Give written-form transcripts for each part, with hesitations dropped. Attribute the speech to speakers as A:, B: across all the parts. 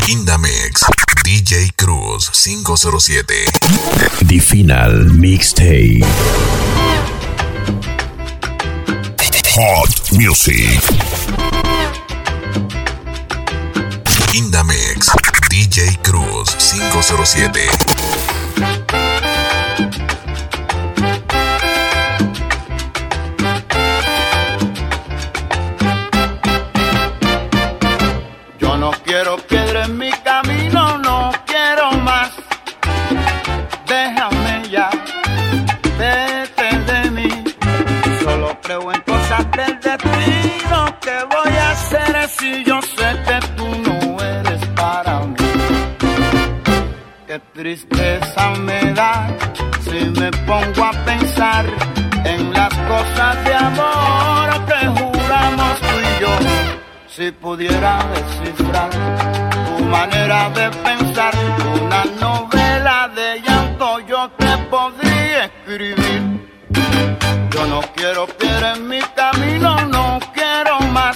A: In the Mix, DJ Cruz 507.
B: The Final Mixtape.
A: Hot Music. In the Mix, DJ Cruz 507.
C: No quiero piedra en mi camino, no quiero más. Déjame ya, vete de mí. Solo creo en cosas del destino. ¿Qué voy a hacer si yo sé que tú no eres para mí? Qué tristeza me da si me pongo a pensar en las cosas de amor que juramos tú y yo. Si pudiera descifrar tu manera de pensar, una novela de llanto yo te podría escribir. Yo no quiero piedra en mi camino, no quiero más.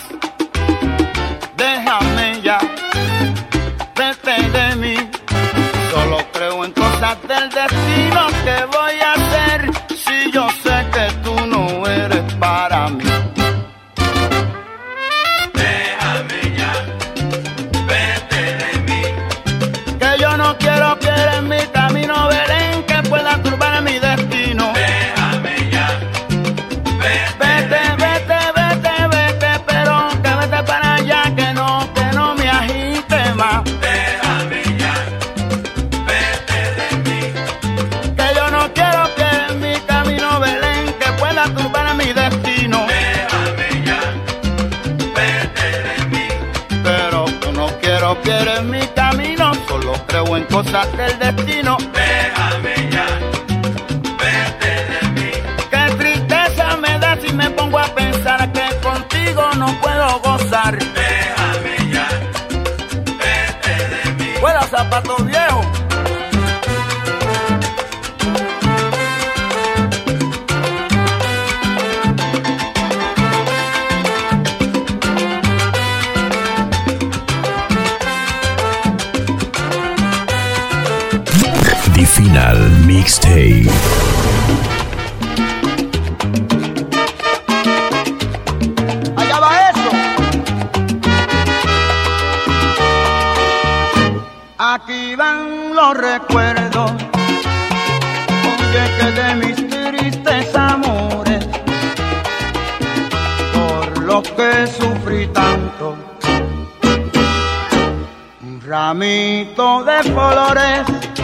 C: Déjame ya, vete de mí. Solo creo en cosas del destino. ¿Qué voy a hacer si yo sé que tú no eres para mí? No quiero piedra en mi camino, Belén, que pueda turbar mi destino.
D: Déjame ya,
C: vete, pero que vete para allá, que no me agite más.
D: déjame ya, vete de mí.
C: Que yo no quiero piedra en mi camino, Belén, que pueda turbar mi destino.
D: Déjame ya, vete de mí.
C: Pero que no quiero piedra en mi camino, solo creo en cosas del destino.
D: Déjame ya, vete de mí.
C: Qué tristeza me da si me pongo a pensar que contigo no puedo gozar.
D: Déjame ya, vete de mí.
C: Fuera zapatos viejos.
B: The Final Mixtape.
C: Allá va eso. Aquí van los recuerdos, oye, que de mis tristes amores, por los que sufrí tanto. Un ramito de flores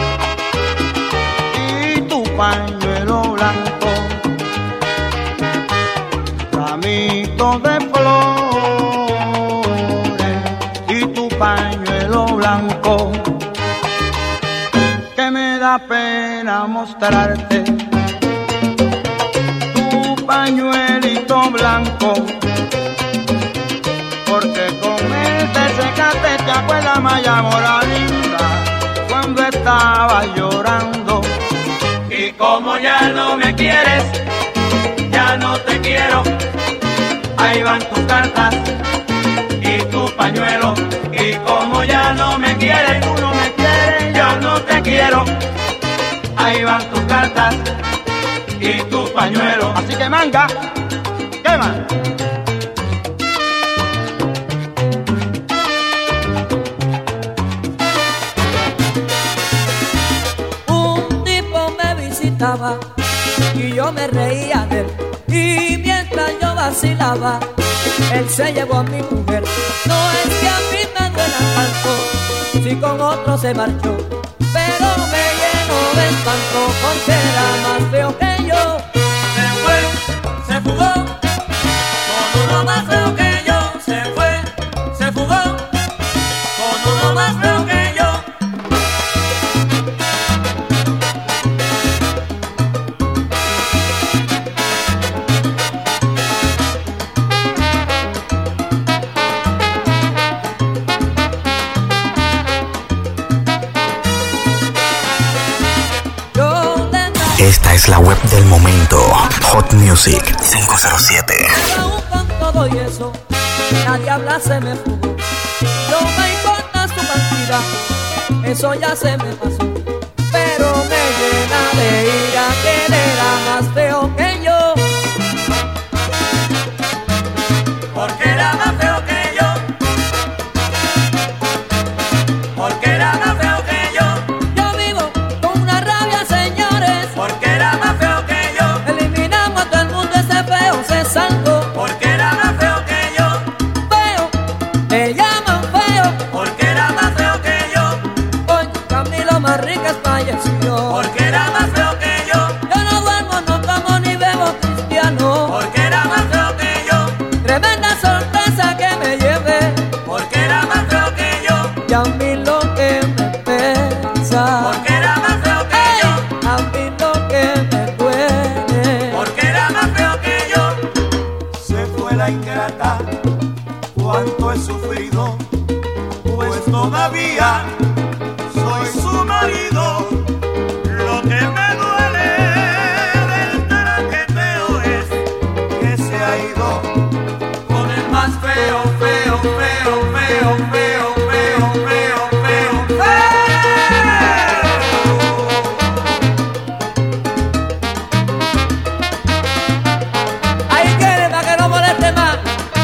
C: y tu pañuelo blanco, ramito de flores y tu pañuelo blanco, que me da pena mostrarte tu pañuelito blanco, porque con él te secaste, te acuerdas, Maya Mora linda, cuando estaba llorando.
D: Y como ya no me quieres, ya no te quiero. Ahí van tus cartas y tu pañuelo. Y como ya no me quieres,
C: Tú no me quieres,
D: yo no te quiero. Ahí van tus cartas y tu pañuelo.
C: así que manga, quema.
E: Un tipo me visitaba y yo me reía de él, y mientras yo vacilaba, él se llevó a mi mujer. No es que a mí me duela tanto si con otro se marchó, pero me lleno de espanto porque era más feo que yo.
D: Se fue, se fugó, con uno más feo que yo. Se fue, se fugó, con uno más feo que yo.
A: Esta es la web del momento. Hot Music 507.
E: Aún con todo y eso, nadie habla, se me fugó. No me importa su cantidad. amiga, eso ya se me pasó. Pero me llena de ira que él era más feo que yo.
D: Porque era más feo que yo. Porque era más feo que yo.
E: Yo vivo con una rabia, señores.
D: Porque era más feo que yo.
E: Eliminamos a todo el mundo, ese feo se salvó.
D: Porque era más feo que yo.
E: Feo, me llaman feo.
D: Porque era más feo que yo.
E: Hoy Camilo Manríquez falleció.
D: Porque era más feo que yo.
E: Yo no duermo, no como ni bebo cristiano.
D: Porque era más feo que yo.
E: Tremenda sorpresa que me llevé.
D: Porque era más feo que yo.
E: Y a mí lo que me pesa.
D: Porque era más feo que yo.
E: A mí lo que me duele.
D: Porque era más feo que yo.
C: Se fue la ingrata, cuánto he sufrido, pues todavía soy su marido. Lo que me duele del traqueteo es que se ha ido
D: Con el más feo, feo, feo, feo, feo, feo, feo, feo, feo.
E: Ahí quiere para que no moleste más.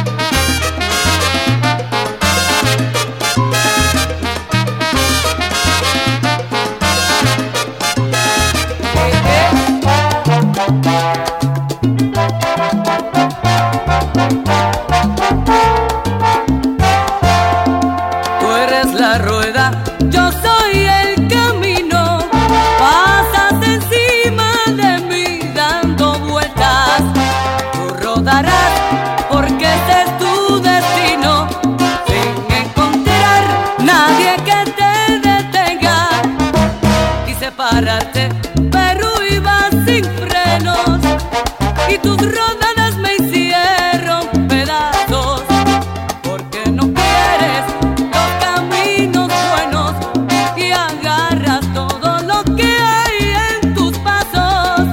F: Tú eres la rueda, yo soy el camino. Pasas encima de mí dando vueltas. Tú rodarás porque ese es tu destino. Sin encontrar nadie que te detenga. Quise pararte, pero ibas sin frenos. Y tus rodadas me hicieron pedazos. Porque no quieres los caminos buenos y agarras todo lo que hay en tus pasos.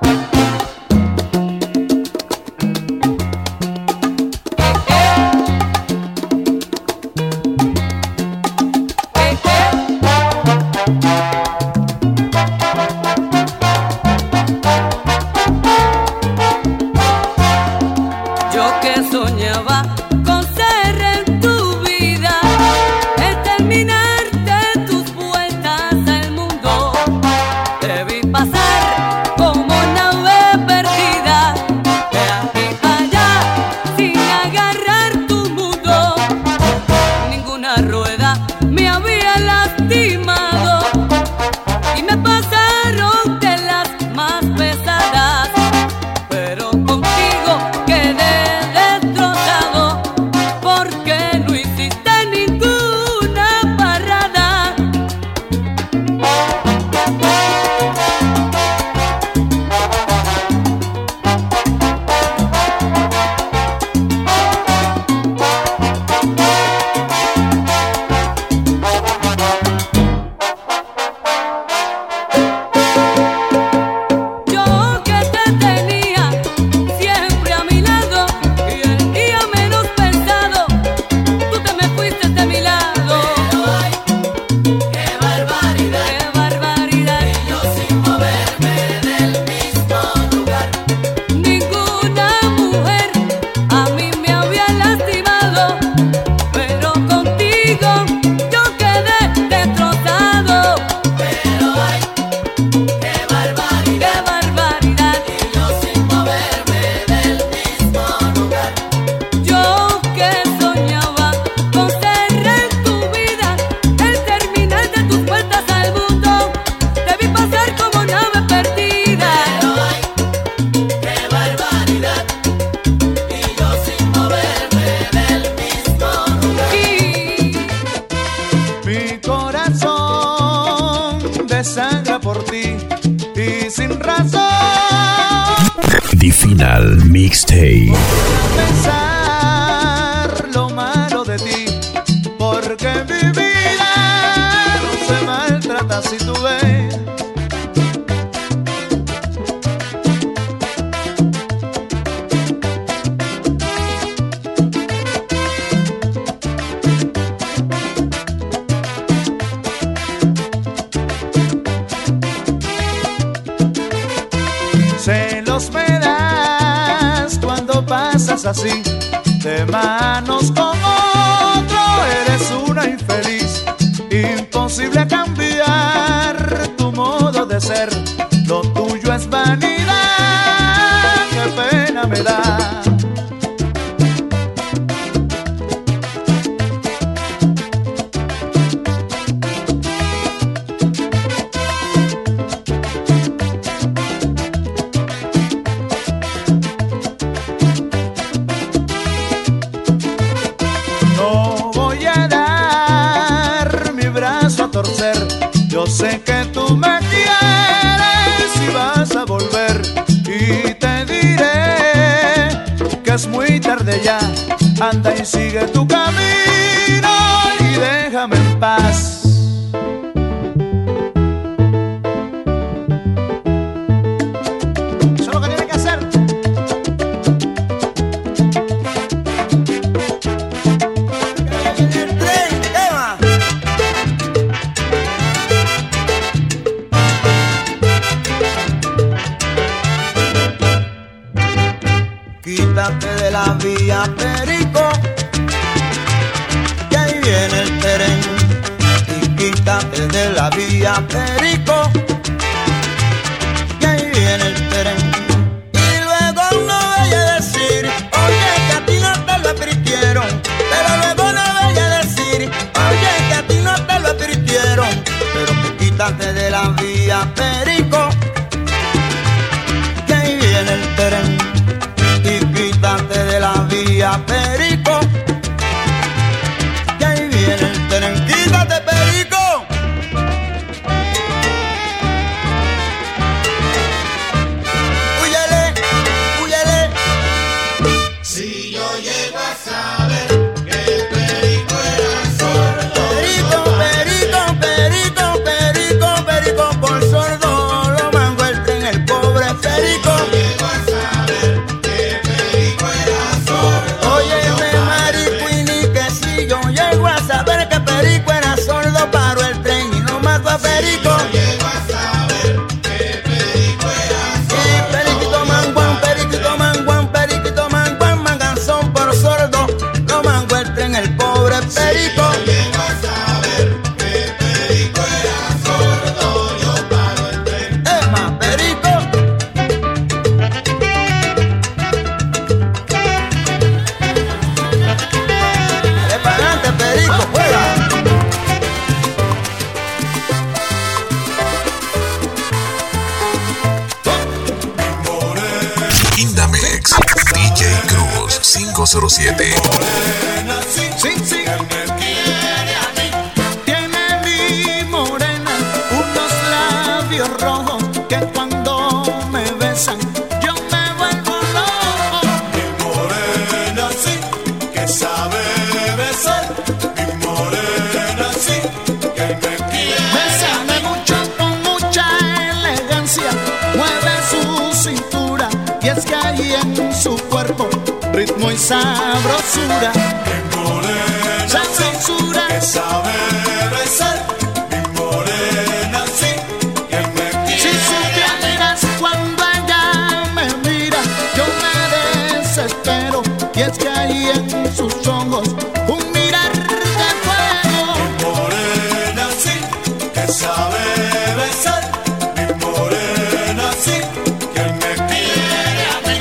F: Yo que soñaba con ser en tu vida, el terminarte tus vueltas al mundo. Te vi pasar como nave perdida, de aquí para allá, sin agarrar tu mundo. Ninguna rueda me había lastimado y me pasaron de las más pesadas. Pero contigo quedé destrozado porque no hiciste ninguna parada. Yo que te tenía siempre a mi lado y el día menos pensado tú te me fuiste de mi lado. Pero ay, qué barbaridad, qué barbaridad. Y yo sin moverme del mismo lugar. Ninguna mujer a mí me había lastimado, pero contigo yo quedé destrozado. Pero ay, qué barbaridad, qué barbaridad. Y yo sin moverme del mismo lugar. Yo que soñaba con ser en tu vida, el terminal de tus puertas al mundo. Te vi pasar como nave perdida. Pero ay, qué barbaridad. Y yo sin moverme del mismo lugar.
C: mi corazón desangra por ti y sin razón
B: The Final Mixtape.
C: pensar lo malo de ti, porque mi vida no se maltrata si tú ves. celos me das cuando pasas así de manos con otro. Eres una infeliz, imposible cambiar tu modo de ser. Lo tuyo es vanidad, qué pena me da. Yo sé que tú me quieres y vas a volver, y te diré que es muy tarde ya. Anda y sigue tu camino y déjame en paz. Eso es lo que tienes que hacer.
G: Quítate de la vía, Perico, que ahí viene el tren. Y quítate de la vía, Perico, que ahí viene el tren. Y luego no vaya a decir, oye, que a ti no te lo advirtieron. Pero luego no vaya a decir, oye, que a ti no te lo advirtieron. Pero que quítate de la vía, Perico, que ahí viene el tren. Quítate de la vía, Perico, que ahí viene el tren. Quítate, Perico. Húyele, húyele.
H: Si yo llego a saber que el Perico era sordo.
G: Perico, Perico, Perico, Perico, Perico por sordo. Lo mando el tren, el pobre Perico. Perico,
H: llego a saber que Perico era sordo.
G: Y periquito manguán, manganzón por sordo. No mango el tren, el pobre Perico.
H: Llego a saber que Perico era sordo. Yo paro el tren.
G: Es más, Perico. Dale para adelante, Perico, juega.
B: DJ Cruz 507.
C: Sí, sí, sí. Tiene mi morena unos labios rojos que cuando me besan yo me vuelvo loco.
H: Mi morena sí, que sabe besar. Mi morena sí, que me quiere.
C: Bésame mucho con mucha elegancia, mueve su cintura y es que hay en su cuerpo ritmo y sabrosura.
H: Mi morena
C: Sabrosura.
H: que sabe besar. Mi morena sí, que me quiere.
C: Si supieras cuando ella me mira, yo me desespero. Y es que hay en sus ojos un mirar de fuego.
H: Mi morena sí, que sabe besar. Mi morena sí, que me quiere a mí.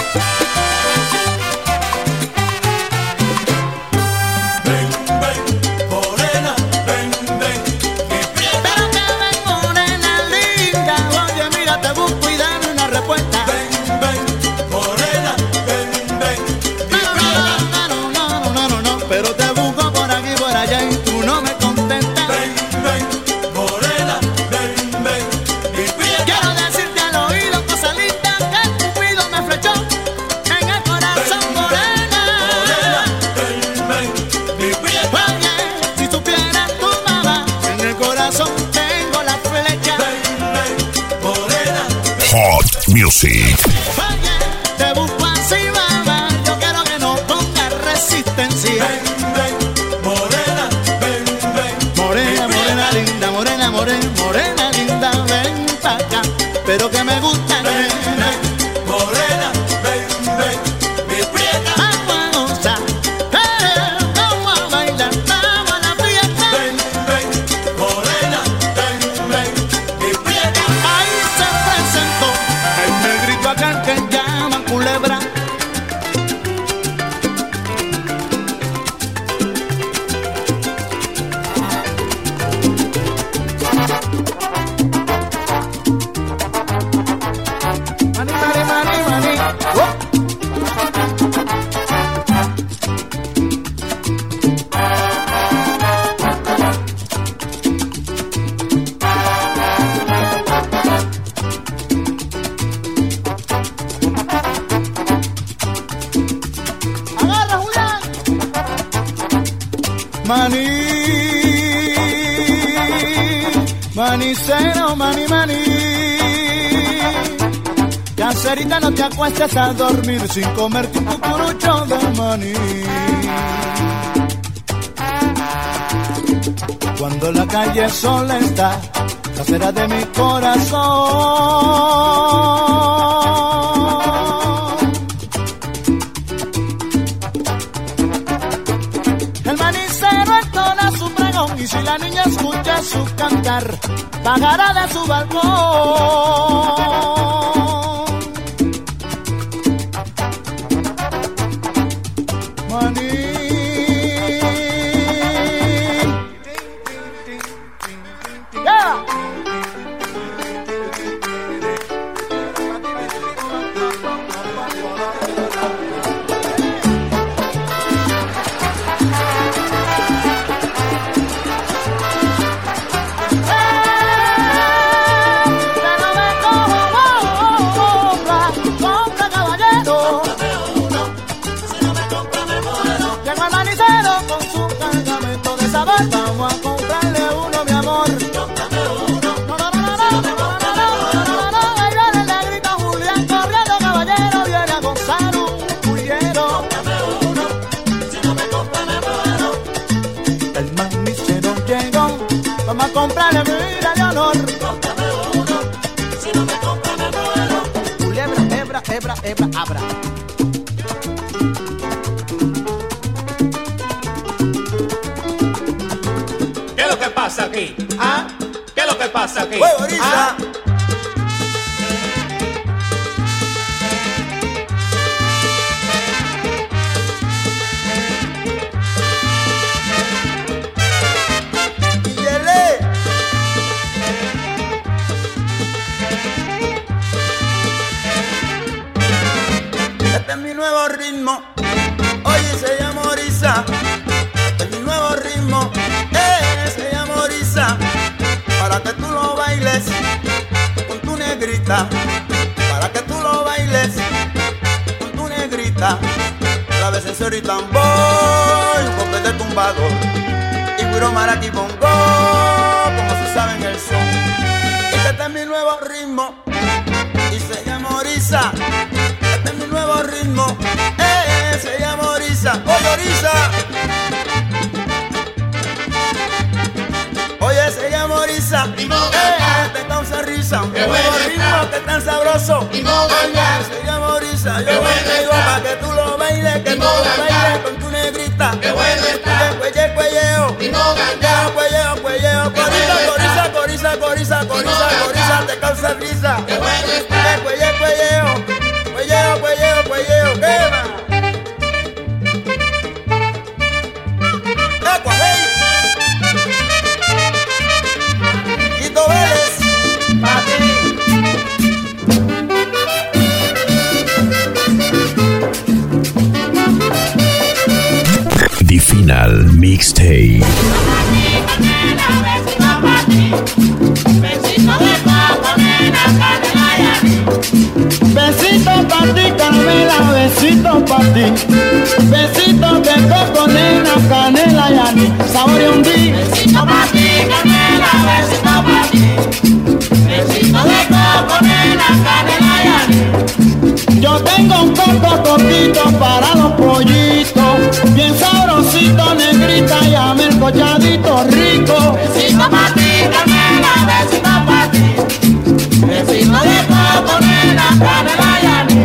H: Ven, ven, morena, ven, ven, mi prieta.
C: Pero que ven, morena linda, oye, mira, te busco y dame una respuesta.
H: Ven, ven, morena, ven, ven, mi
C: No,
H: prieta.
C: no, pero te busco por aquí y por allá y tú no me contestas.
H: Ven, ven, morena, ven, ven, mi prieta.
C: Quiero decirte al oído cosas lindas que el cupido me flechó en el corazón, morena.
H: Ven, ven, mi prieta.
C: Oye, si supieras tu mamá, en el corazón tengo la flecha.
H: Ven, ven, morena.
B: Hot Music.
C: Oye, te busco así, mamá, yo quiero que no pongas resistencia.
H: Ven, ven, morena, ven, ven.
C: Morena, morena linda, morena, morena, morena linda, ven pa' acá, pero que me gusta, nena. Maní, manicero, maní, maní. Caserita, no te acuestes a dormir sin comerte un cucurucho de maní. Cuando la calle sola está, casera de mi corazón. El manicero entona su pregón y si la niña escucha su cantar, bajará de su balcón. Vamos a comprarle uno, mi amor. Ahí viene el negrito Julián corriendo, caballero, viene a gozar un cullero. Si no me compra me muero. El manicero llegó, vamos a comprarle vida de honor. Cómprame uno, si no me compra me muero. Culebra, hebra, hebra, hebra, abra.
I: ¿Qué pasa aquí? ¿Ah? ¿Qué es lo que pasa aquí?
G: ¡Ah! Este es mi nuevo ritmo, oye, se llama Orisa. Este es mi nuevo ritmo, se llama Orisa. Para que tú lo bailes con tu negrita. Para que tú lo bailes con tu negrita. La vez en y tambor, un poco de tumbador y puro maraqui bongo, como se sabe en el son. Este es mi nuevo ritmo y se llama Orisa. Este es mi nuevo ritmo, se llama Orisa. Oye, Orisa. Oye, se llama Orisa. Te causa risa. Un nuevo ritmo que es tan sabroso. Oye, se llama Orisa. Yo te digo para que tú lo bailes, que tú lo bailes con tu negrita. Que bueno está. Cuelleo, cuelleo. Cuelleo, cuelleo. Corisa, corisa, corisa, corisa, corisa, te causa risa. Que bueno está. Cuelleo, cuelleo. Cuelleo, cuelleo, cuelleo. Quema.
B: The Final Mixtape.
C: Besito pa' ti, Carmela, besito pa' ti. Besito de coco, nena, canela y aní. Sabor y hundí.
D: Besito pa' ti, Carmela, besito pa' ti. Besito de coco, nena, canela y aní.
C: Yo tengo un coco coquito para los pollitos, bien sabrosito, negrita, llame el colladito rico.
D: Besito pa' ti, Carmela, besito pa' ti. Besito de coco, nena, canela y aní.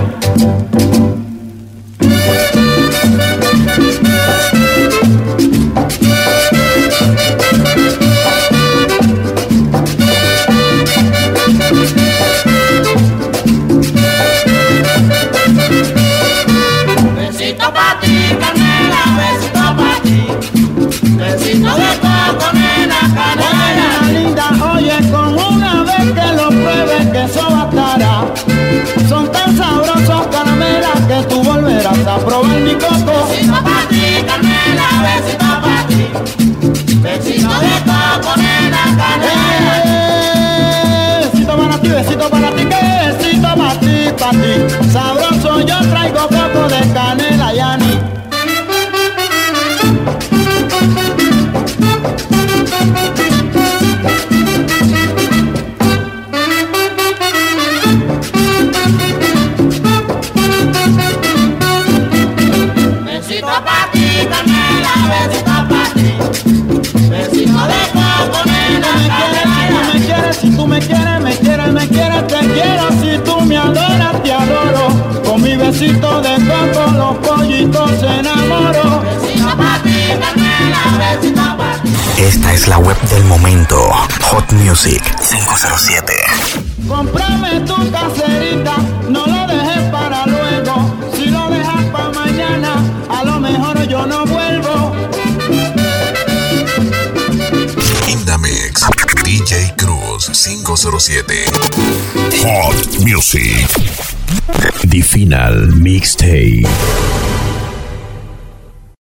D: Besito pa' ti, Carmela, besito pa' ti. Besito de coco, nena, canela y aní.
C: Linda, oye, con una vez que lo pruebes, que eso bastará. Son tan sabrosos, Carmela, que tú volverás a probar mi coco.
D: Besito pa' ti, Carmela, besito pa' ti. Besito de coco, nena, canela y aní.
C: Besito para ti, que besito pa' ti. Sabroso, yo traigo coco de canela y aní.
A: Esta es la web del momento. Hot Music 507.
C: Cómprame tu caserita, no lo dejes para luego. Si lo dejas para mañana, a lo mejor yo no vuelvo.
B: In the mix, DJ Cruz 507. Hot Music. The Final Mixtape.